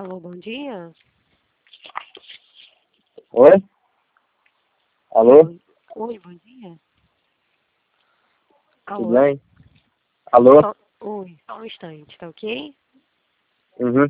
Alô, bom dia. Oi? Alô? Oi, bom dia. Tudo Alô? bem? Alô? Oi, só um instante, tá ok? Uhum.